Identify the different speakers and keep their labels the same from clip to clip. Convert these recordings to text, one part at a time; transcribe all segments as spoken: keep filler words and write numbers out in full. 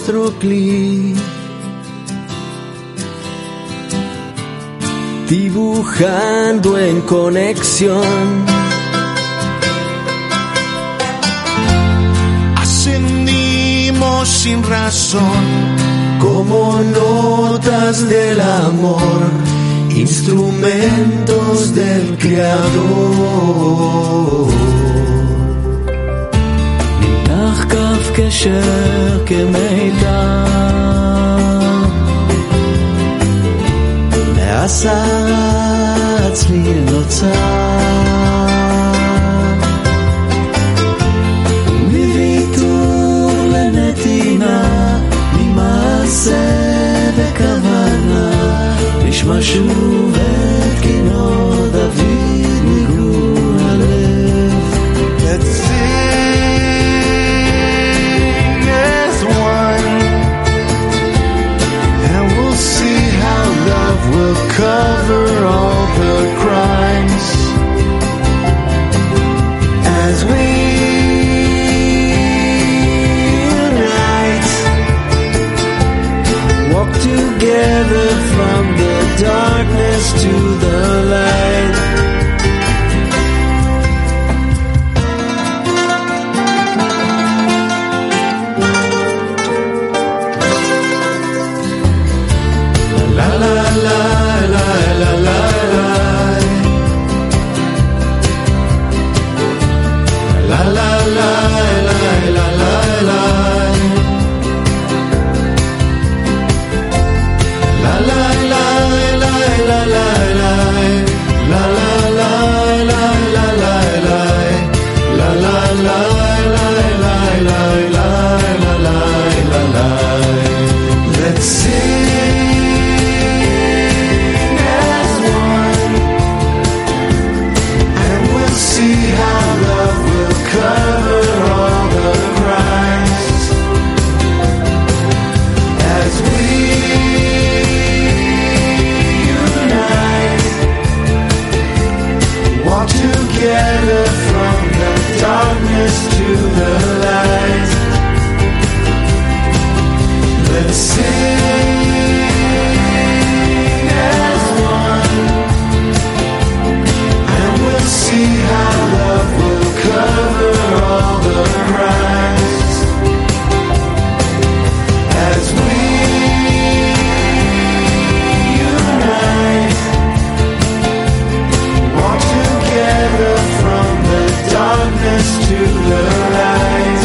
Speaker 1: otro clic, dibujando en conexión.
Speaker 2: Ascendimos sin razón,
Speaker 1: como notas del amor, instrumentos del Creador. נמתח כף קשר כמידע, מעשה אצלי נוצר, ומוויתור לנתינה, ממעשה וכוונה, נשמע שוב את קינו דוד מגלול הלב.
Speaker 2: let's sing as one, and we'll see how love will cover all the crimes as we unite,
Speaker 1: Walk together from the darkness to the light. La la la la la la la. La la la la la la la. La la la la la la la. La la la la la la la. La la la la la la la la la la.
Speaker 2: let's sing as one, and we'll see how love will cover all the crimes as we unite, walk together from the darkness to the light. Let's sing as one, and we'll see how love will cover all the crimes as we unite, walk together from the darkness to the light.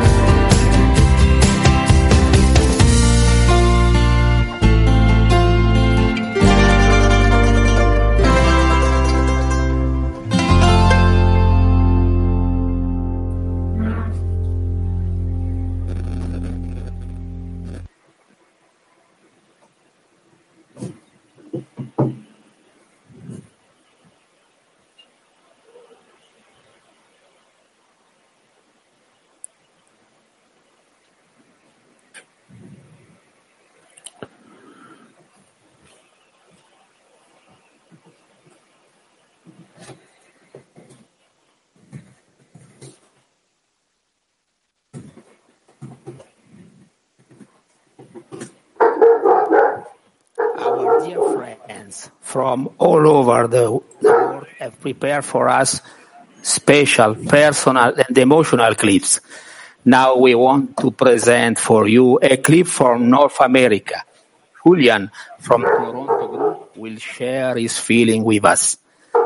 Speaker 3: Our dear friends from all over the world have prepared for us special, personal and emotional clips. Now we want to present for you a clip from North America. Julian from Toronto Group will share his feeling with us.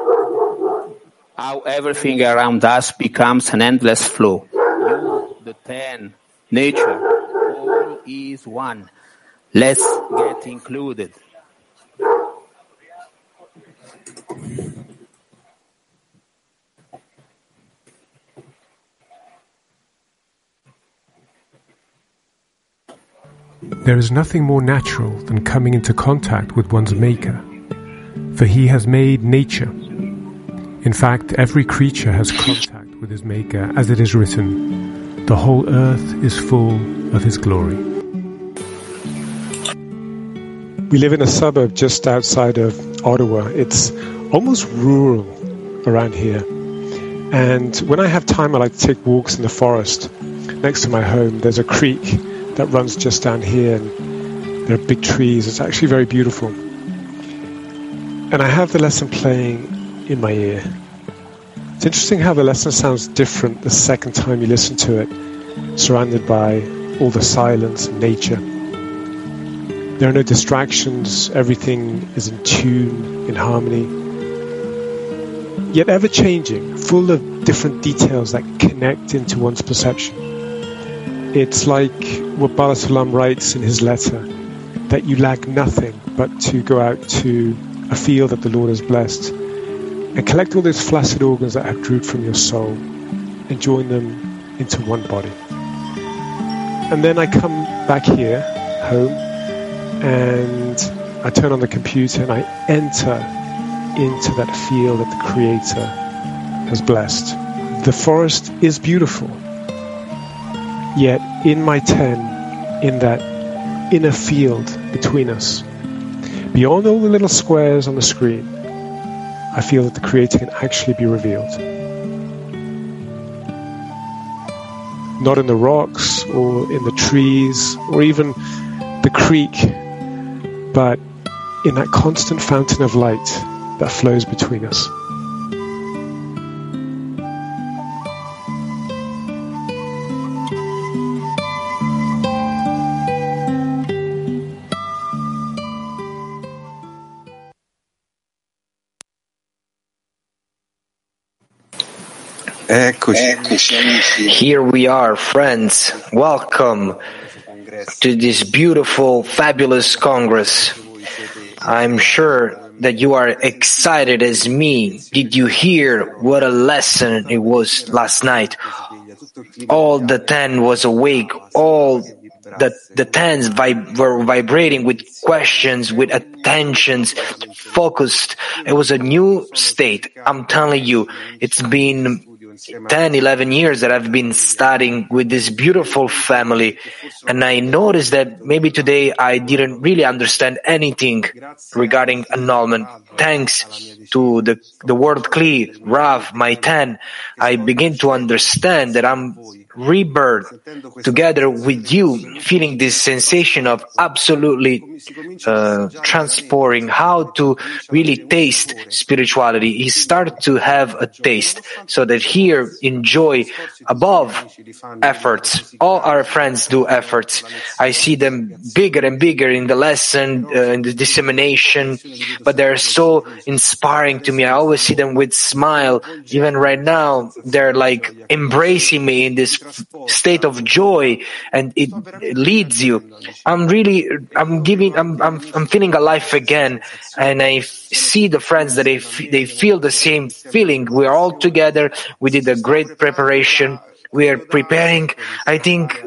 Speaker 3: How everything around us becomes an endless flow. You, the ten, nature, all is one. Let's get included.
Speaker 4: There is nothing more natural than coming into contact with one's Maker, for He has made nature. In fact, every creature has contact with his Maker, as it is written, "The whole earth is full of His glory." We live in a suburb just outside of Ottawa. It's almost rural around here. And when I have time, I like to take walks in the forest. Next to my home, there's a creek that runs just down here, and there are big trees. It's actually very beautiful. And I have the lesson playing in my ear. It's interesting how the lesson sounds different the second time you listen to it, surrounded by all the silence and nature. There are no distractions, everything is in tune, in harmony, yet ever-changing, full of different details that connect into one's perception. It's like what Baal HaSulam writes in his letter, that you lack nothing but to go out to a field that the Lord has blessed and collect all those flaccid organs that have drooped from your soul and join them into one body. And then I come back here, home, and I turn on the computer and I enter into that field that the Creator has blessed. The forest is beautiful, yet in my ten, in that inner field between us, beyond all the little squares on the screen, I feel that the Creator can actually be revealed. Not in the rocks or in the trees or even the creek, but in that constant fountain of light that flows between us.
Speaker 5: Here we are, friends. Welcome to this beautiful, fabulous Congress. I'm sure that you are excited as me. Did you hear what a lesson it was last night? All the ten was awake. All the, the tens vib- were vibrating with questions, with attentions, focused. It was a new state. I'm telling you, it's been ten, eleven years that I've been studying with this beautiful family, and I noticed that maybe today I didn't really understand anything regarding annulment. Thanks to the, the word Kli, Rav, my ten, I begin to understand that I'm rebirth together with you, feeling this sensation of absolutely uh, transporting, how to really taste spirituality. He started to have a taste so that here enjoy above efforts. All our friends do efforts. I see them bigger and bigger in the lesson, uh, in the dissemination, but they're so inspiring to me. I always see them with smile. Even right now, they're like embracing me in this state of joy, and it, it leads you. I'm really, I'm giving, I'm, I'm, I'm feeling alive again, and I f- see the friends that they, f- they feel the same feeling. We are all together. We did a great preparation. We are preparing, I think,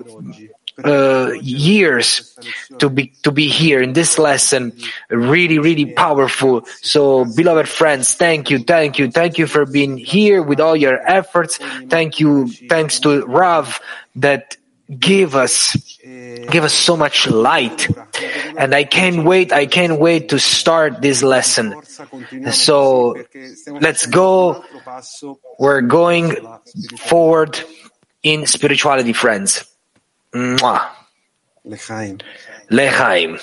Speaker 5: uh, years to be, to be here in this lesson. Really, really powerful. So, beloved friends, thank you, thank you, thank you for being here with all your efforts. Thank you, thanks to Rav that give us, give us so much light. And I can't wait, I can't wait to start this lesson. So, let's go. We're going forward in spirituality, friends. Mwah. L'chaim. L'chaim.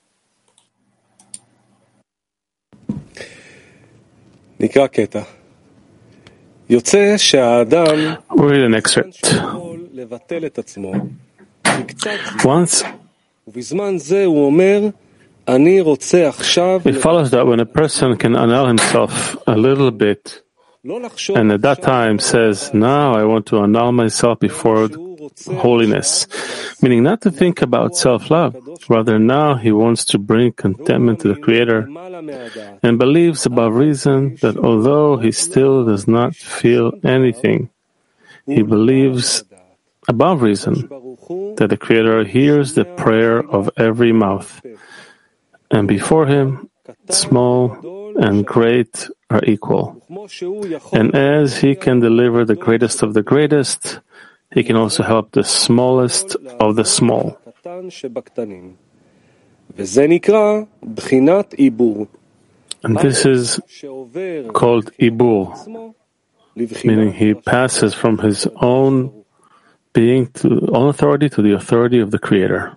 Speaker 6: נקרא קטע. יוצא שהאדם
Speaker 7: read an excerpt.
Speaker 6: יכול לבטל את עצמו מקצת
Speaker 7: Once
Speaker 6: ובזמן זה הוא אומר אני רוצה עכשיו
Speaker 7: it follows that when a person can annul himself a little bit,
Speaker 6: לא לחשוב
Speaker 7: and at that time says, now I want to annul myself before holiness, meaning not to think about self-love, rather now he wants to bring contentment to the Creator, and believes above reason that although he still does not feel anything, he believes above reason that the Creator hears the prayer of every mouth, and before him small and great are equal. And as he can deliver the greatest of the greatest, he can also help the smallest of the small. And this is called Ibur, meaning he passes from his own being to all authority to the authority of the Creator.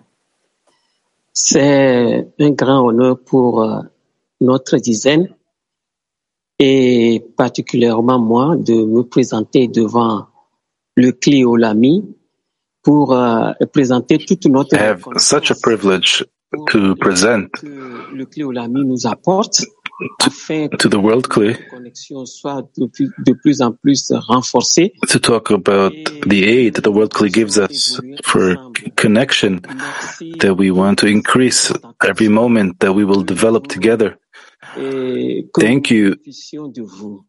Speaker 8: C'est un grand honneur pour euh, notre dizaine et particulièrement moi de me présenter devant le Clio Lamy pour euh, présenter toute notre
Speaker 9: I have such a privilege to present
Speaker 8: que le Clio Lamy nous apporte afin que
Speaker 9: to the World Cli
Speaker 8: la connexion soit de plus, de plus en plus renforcée.
Speaker 9: to talk about the aid that the World Cli gives us for connection that we want to increase every moment that we will develop together.
Speaker 8: Et que
Speaker 9: Thank
Speaker 8: nous
Speaker 9: you
Speaker 8: bénéficions de vous.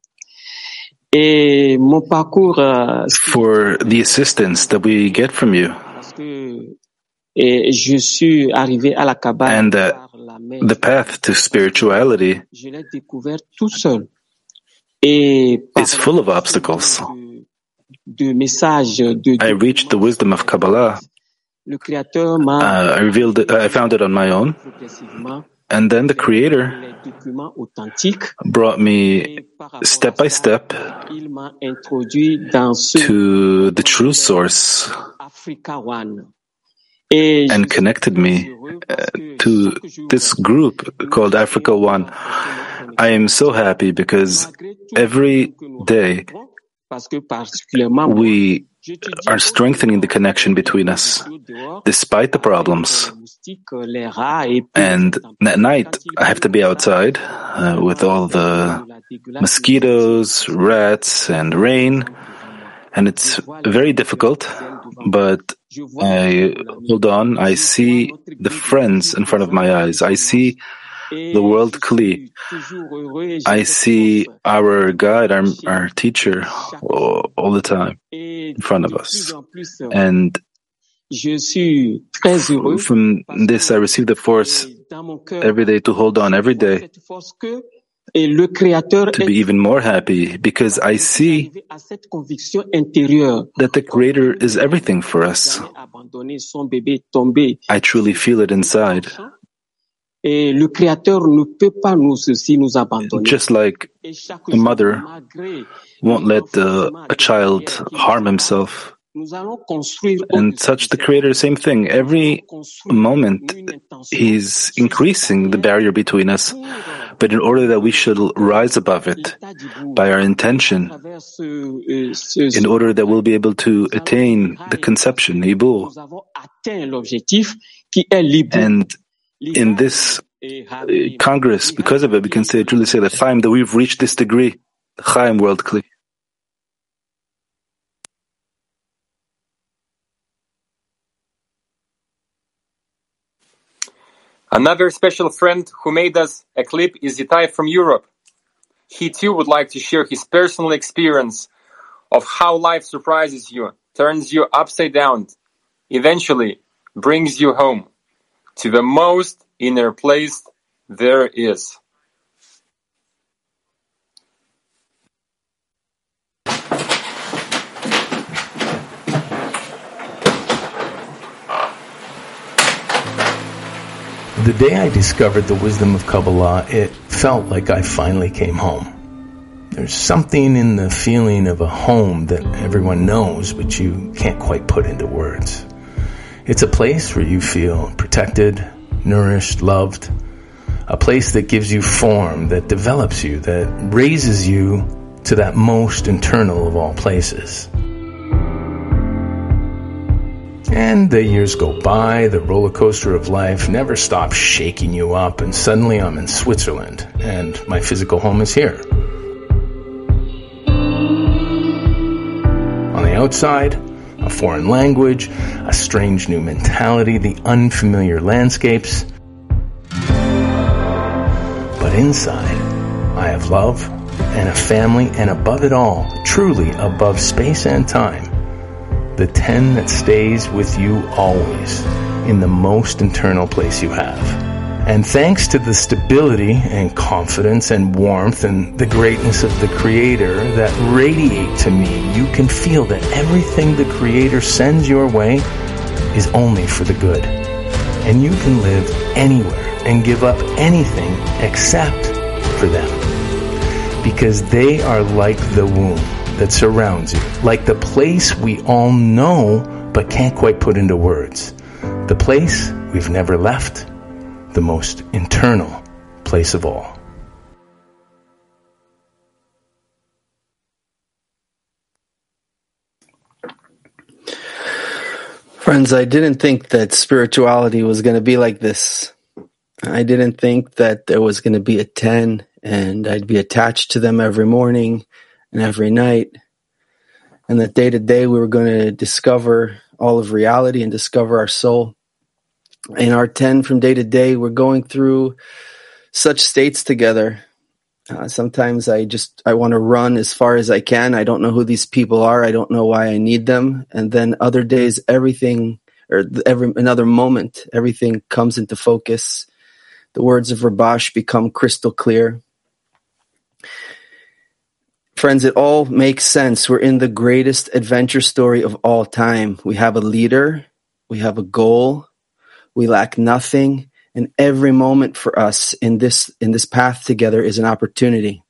Speaker 8: Et mon parcours, euh,
Speaker 9: for the assistance that we get from you.
Speaker 8: parce que et je suis arrivé à la Kabbale
Speaker 9: And that
Speaker 8: par la main.
Speaker 9: the path to spirituality
Speaker 8: Je l'ai découvert tout seul. Et par
Speaker 9: is full of obstacles.
Speaker 8: de, de messages de
Speaker 9: I reached the wisdom of Kabbalah.
Speaker 8: le Créateur
Speaker 9: Uh,
Speaker 8: m'a
Speaker 9: I revealed it, I found it on my own.
Speaker 8: progressivement
Speaker 9: And then the Creator
Speaker 8: les documents authentiques.
Speaker 9: brought me
Speaker 8: Et par rapport
Speaker 9: step
Speaker 8: à
Speaker 9: by
Speaker 8: ça,
Speaker 9: step
Speaker 8: il m'a introduit dans ce
Speaker 9: to the true source
Speaker 8: Africa One. Et
Speaker 9: and
Speaker 8: je suis
Speaker 9: connected me
Speaker 8: heureux
Speaker 9: uh,
Speaker 8: parce que
Speaker 9: to
Speaker 8: chaque jour,
Speaker 9: this group called Africa One. I am so happy because every day
Speaker 8: parce que particulièrement moi,
Speaker 9: we
Speaker 8: j'étudie
Speaker 9: are strengthening the connection between us despite the problems.
Speaker 8: les moustiques, les rats et puis
Speaker 9: And at night, I have to be outside uh, with all the mosquitoes, rats, and rain. And it's very difficult, but I hold on. I see the friends in front of my eyes. I see the World Cli. I see our guide, our, our teacher all, all the time in front of us. And
Speaker 8: je suis très heureux
Speaker 9: from this, I receive the force
Speaker 8: dans mon cœur
Speaker 9: every day to hold on every day,
Speaker 8: cette force que et le Créateur
Speaker 9: to be even more happy because I see
Speaker 8: arrivé à cette conviction intérieure.
Speaker 9: that the Creator is everything for us.
Speaker 8: Abandonner son bébé tombé.
Speaker 9: I truly feel it inside.
Speaker 8: Et le Créateur ne peut pas nous aussi nous abandonner.
Speaker 9: Just like
Speaker 8: Et chaque
Speaker 9: a
Speaker 8: jour,
Speaker 9: mother
Speaker 8: malgré
Speaker 9: won't
Speaker 8: les
Speaker 9: let uh, a child harm himself,
Speaker 8: nous allons construire
Speaker 9: and such the Creator, same thing. Every moment, He's increasing the barrier between us. But in order that we should rise above it by our intention, in order that we'll be able to attain the conception, Ibur,
Speaker 8: nous avons atteint l'objectif qui est libre.
Speaker 9: and in this uh, Congress, because of it, we can say truly say the Chaim that we've reached this degree, the Chaim World Cli.
Speaker 10: Another special friend who made us a clip is Itai from Europe. He too would like to share his personal experience of how life surprises you, turns you upside down, eventually brings you home to the most inner place there is.
Speaker 11: The day I discovered the wisdom of Kabbalah, it felt like I finally came home. There's something in the feeling of a home that everyone knows, but you can't quite put into words. It's a place where you feel protected, nourished, loved. A place that gives you form, that develops you, that raises you to that most internal of all places. And the years go by, the roller coaster of life never stops shaking you up, and suddenly I'm in Switzerland, and my physical home is here. On the outside, a foreign language, a strange new mentality, the unfamiliar landscapes. But inside, I have love and a family, and above it all, truly above space and time, the ten that stays with you always, in the most internal place you have. And thanks to the stability and confidence and warmth and the greatness of the Creator that radiate to me, you can feel that everything the Creator sends your way is only for the good. And you can live anywhere and give up anything except for them. Because they are like the womb that surrounds you, like the place we all know but can't quite put into words. The place we've never left, the most internal place of all.
Speaker 12: Friends, I didn't think that spirituality was going to be like this. I didn't think that there was going to be a ten and I'd be attached to them every morning and every night. And that day to day we were going to discover all of reality and discover our soul. In our ten from day to day, we're going through such states together. Uh, sometimes I just, I want to run as far as I can. I don't know who these people are. I don't know why I need them. And then other days, everything, or every another moment, everything comes into focus. The words of Rabash become crystal clear. Friends, it all makes sense. We're in the greatest adventure story of all time. We have a leader. We have a goal. We lack nothing. And every moment for us in this in this path together is an opportunity.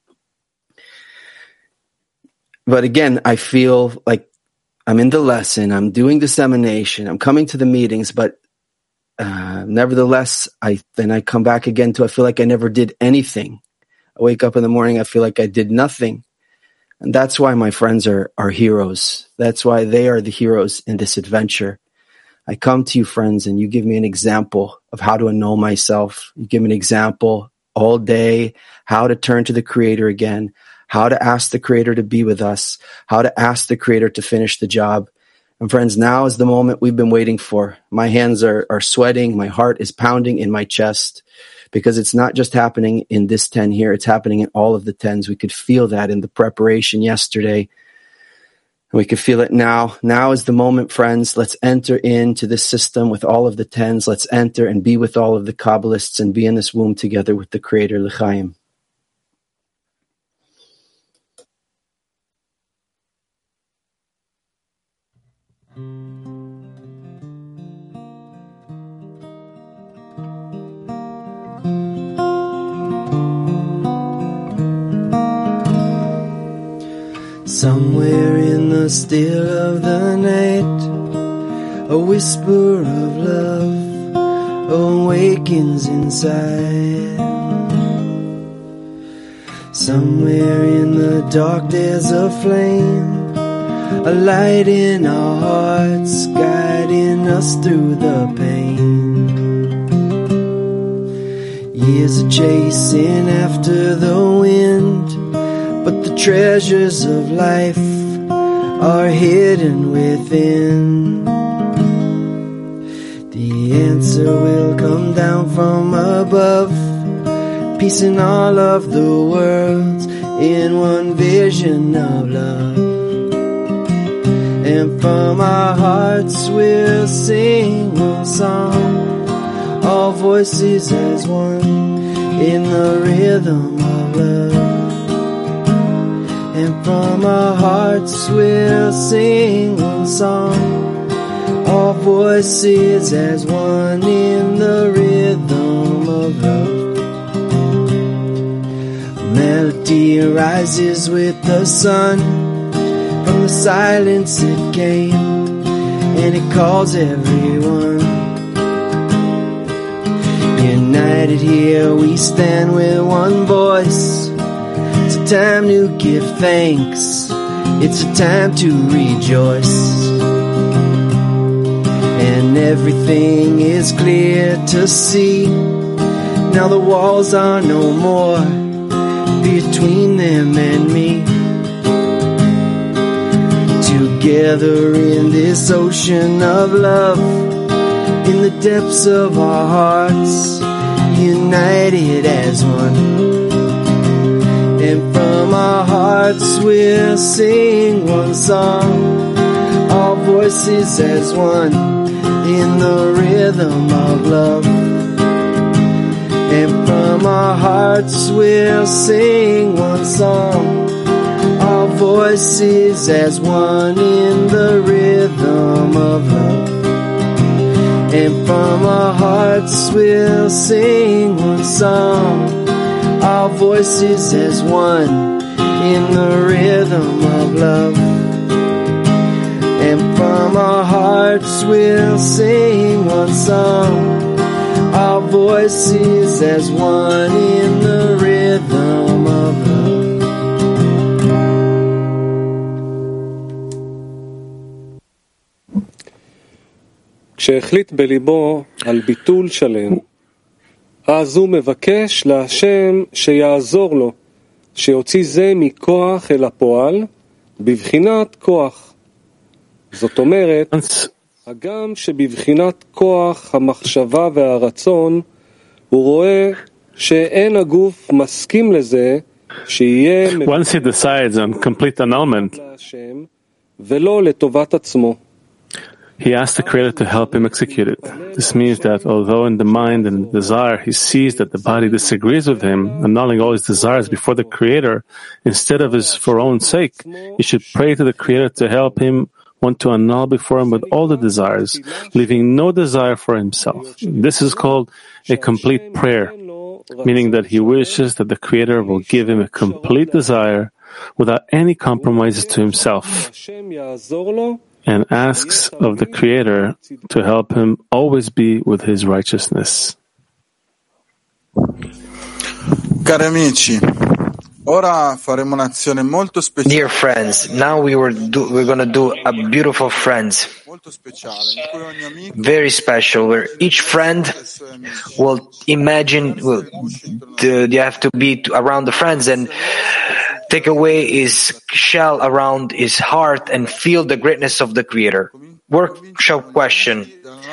Speaker 12: But again, I feel like I'm in the lesson, I'm doing dissemination, I'm coming to the meetings, but uh, nevertheless, I then I come back again to I feel like I never did anything. I wake up in the morning, I feel like I did nothing. And that's why my friends are are heroes. That's why they are the heroes in this adventure. I come to you, friends, and you give me an example of how to annul myself. You give me an example all day, how to turn to the Creator again, how to ask the Creator to be with us, how to ask the Creator to finish the job. And friends, now is the moment we've been waiting for. My hands are, are sweating. My heart is pounding in my chest because it's not just happening in this ten here. It's happening in all of the tens. We could feel that in the preparation yesterday. We can feel it now. Now is the moment, friends. Let's enter into this system with all of the tens. Let's enter and be with all of the Kabbalists and be in this womb together with the Creator, L'chaim.
Speaker 1: Somewhere in the still of the night, a whisper of love awakens inside. Somewhere in the dark there's a flame, a light in our hearts, guiding us through the pain. Years are chasing after the wind, but the treasures of life are hidden within. The answer will come down from above, piecing all of the worlds in one vision of love. And from our hearts we'll sing one song, all voices as one in the rhythm of love. And from our hearts we'll sing one song, all voices as one in the rhythm of love. A melody arises with the sun, from the silence it came, and it calls everyone. United here we stand with one voice. It's a time to give thanks, it's a time to rejoice. And everything is clear to see, now the walls are no more between them and me. Together in this ocean of love, in the depths of our hearts, united as one. And from our hearts we'll sing one song, all voices as one in the rhythm of love. And from our hearts we'll sing one song, all voices as one in the rhythm of love. And from our hearts we'll sing one song, all voices as one in the rhythm of love. and from our hearts we'll sing one song, our voices as one in the rhythm of love.
Speaker 6: כשהחליט בליבו על ביטול שלם, אז הוא מבקש להשם שיעזור לו, שיוציא זה מכוח אל הפועל, בבחינת כוח. זאת אומרת, הגם שבבחינת כוח המחשבה והרצון, הוא רואה שאין הגוף מסכים לזה, שיהיה
Speaker 7: Once he decides on complete annulment,
Speaker 6: להשם, ולא לטובת עצמו.
Speaker 7: he asks the Creator to help him execute it. This means that although in the mind and the desire he sees that the body disagrees with him, annulling all his desires before the Creator, instead of his for own sake, he should pray to the Creator to help him want to annul before him with all the desires, leaving no desire for himself. This is called a complete prayer, meaning that he wishes that the Creator will give him a complete desire without any compromises to himself, and asks of the Creator to help him always be with his righteousness.
Speaker 13: Cari amici, ora faremo un'azione molto speciale.
Speaker 5: Dear friends, now we were do, we're going to do a beautiful friends, very special, where each friend will imagine, will, the, you have to be around the friends and take away his shell around his heart and feel the greatness of the Creator. Workshop question.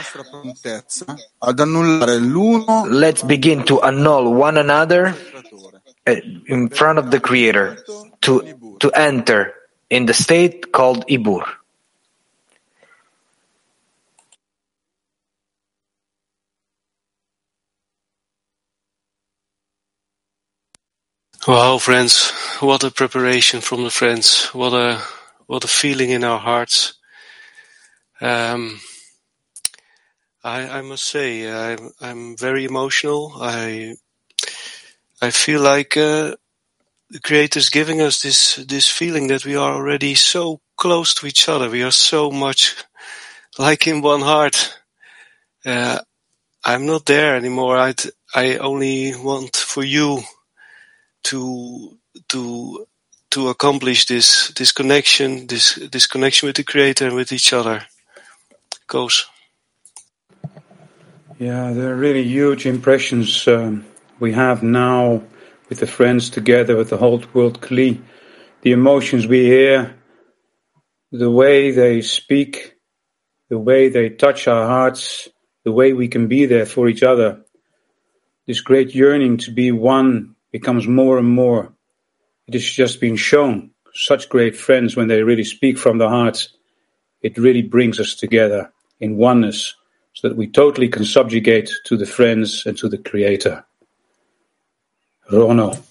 Speaker 5: Let's begin to annul one another in front of the Creator, to, to enter in the state called Ibur.
Speaker 14: Wow, friends, what a preparation from the friends. What a what a feeling in our hearts. Um, I, I must say, I'm, I'm very emotional. I I feel like uh, the Creator is giving us this this feeling that we are already so close to each other. We are so much like in one heart. Uh, I'm not there anymore. I I only want for you to to to accomplish this this connection, this this connection with the Creator and with each other. Goes.
Speaker 15: Yeah, there are really huge impressions um, we have now with the friends together with the whole world Kli. The emotions we hear, the way they speak, the way they touch our hearts, the way we can be there for each other. This great yearning to be one becomes more and more. It has just been shown. Such great friends, when they really speak from the hearts, it really brings us together in oneness so that we totally can subjugate to the friends and to the Creator. Rono.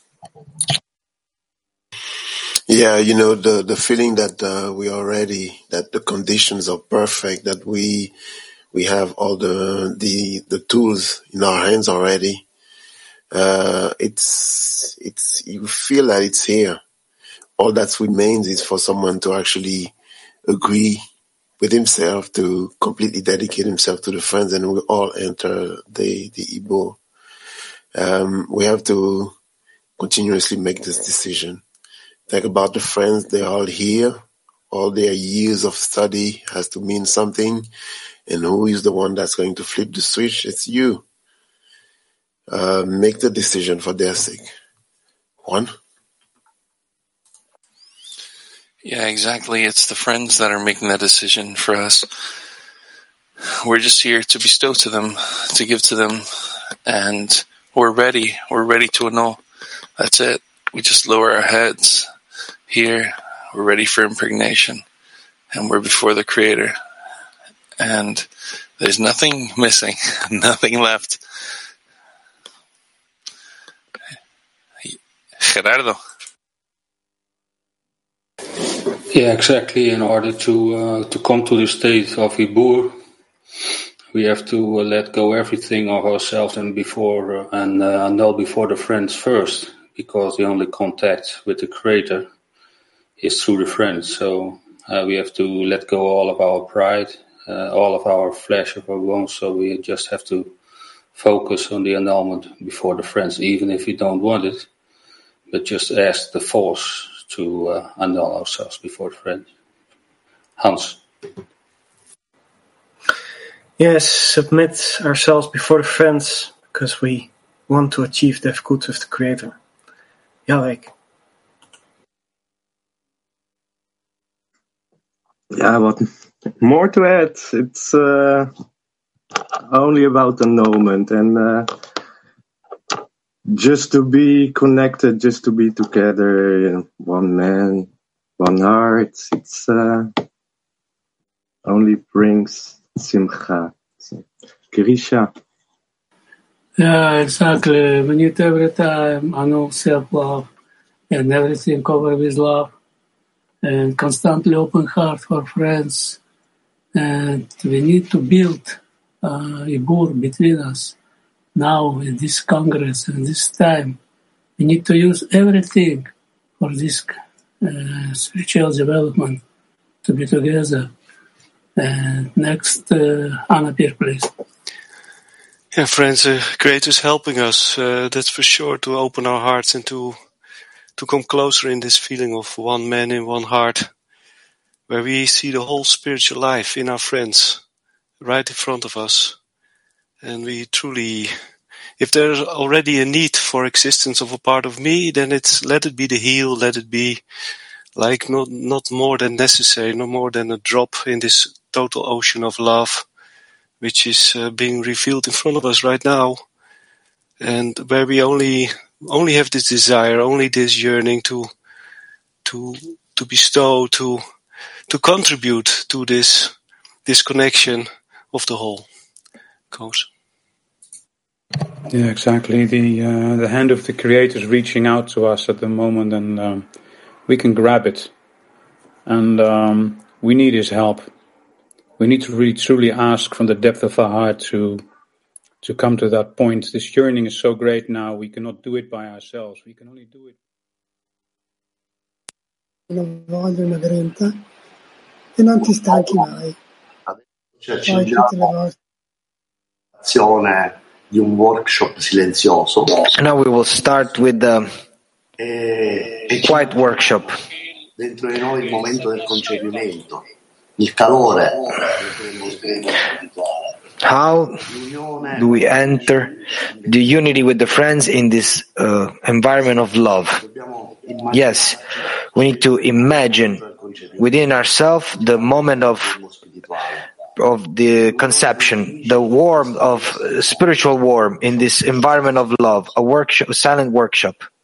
Speaker 16: Yeah, you know, the, the feeling that uh, we are ready, that the conditions are perfect, that we we have all the the, the tools in our hands already. Uh, it's, it's, you feel that it's here. All that remains is for someone to actually agree with himself, to completely dedicate himself to the friends, and we all enter the, the Ibur. Um, we have to continuously make this decision. Think about the friends, they're all here. All their years of study has to mean something. And who is the one that's going to flip the switch? It's you. Uh, make the decision for their sake. One.
Speaker 14: Yeah, exactly. It's the friends that are making that decision for us. We're just here to bestow to them, to give to them, and we're ready. We're ready to annul. That's it. We just lower our heads here. We're ready for impregnation, and we're before the Creator. And there's nothing missing, nothing left. Gerardo.
Speaker 17: Yeah, exactly. In order to uh, to come to the state of Ibur, we have to uh, let go everything of ourselves and before uh, and uh, annul before the friends first, because the only contact with the Creator is through the friends. So Uh, we have to let go all of our pride, uh, all of our flesh of our bones. So we just have to focus on the annulment before the friends, even if we don't want it, but just ask the force to uh, annul ourselves before the friends. Hans.
Speaker 18: Yes, submit ourselves before the friends because we want to achieve the good of the Creator. Jarek.
Speaker 19: Yeah, what more to add? It's uh, only about annulment and uh, just to be connected, just to be together, one man, one heart. It's uh, only brings simcha. Kirisha.
Speaker 20: Yeah, exactly. We need every time annul self-love and everything covered with love and constantly open heart for friends. And we need to build uh, a bur between us now in this Congress and this time. We need to use everything for this uh, spiritual development to be together. And next, uh, Anna Pierre, please.
Speaker 14: Yeah, friends, uh, Creator is helping us, uh, that's for sure, to open our hearts and to to come closer in this feeling of one man in one heart, where we see the whole spiritual life in our friends right in front of us. And we truly, if there's already a need for existence of a part of me, then it's let it be the heel, let it be like not not more than necessary, no more than a drop in this total ocean of love, which is uh, being revealed in front of us right now, and where we only only have this desire, only this yearning to to to bestow, to to contribute to this this connection of the whole. Goes.
Speaker 15: Yeah, exactly. The uh, the hand of the Creator is reaching out to us at the moment, and um, we can grab it. And um, we need His help. We need to really truly ask from the depth of our heart to to come to that point. This yearning is so great now. We cannot do it by ourselves. We can only do it.
Speaker 21: Non voglio una grinta e non ti stanchi mai.
Speaker 22: Cioè, ci andiamo azione di un workshop silenzioso.
Speaker 5: Now we will start with the quiet workshop.
Speaker 22: Dentro di noi il momento del concepimento, il calore.
Speaker 5: How do we enter the unity with the friends in this uh, environment of love? Yes, we need to imagine within ourselves the moment of of the conception, the warmth of uh, spiritual warmth in this environment of love, a workshop, a silent workshop.